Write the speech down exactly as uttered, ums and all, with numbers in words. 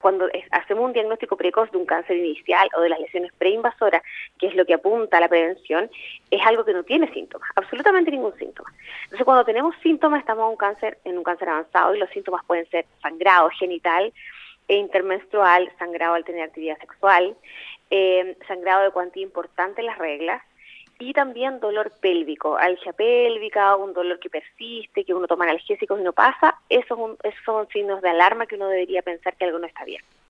cuando es, hacemos un diagnóstico precoz de un cáncer inicial o de las lesiones preinvasoras, que es lo que apunta a la prevención, es algo que no tiene síntomas, absolutamente ningún síntoma. Entonces, cuando tenemos síntomas, estamos en un cáncer, en un cáncer avanzado, y los síntomas pueden ser sangrado genital e intermenstrual, sangrado al tener actividad sexual, eh, sangrado de cuantía importante en las reglas, y también dolor pélvico, algia pélvica, un dolor que persiste, que uno toma analgésicos y no pasa. Esos, son, esos son signos de alarma que uno debería pensar que algo no está bien.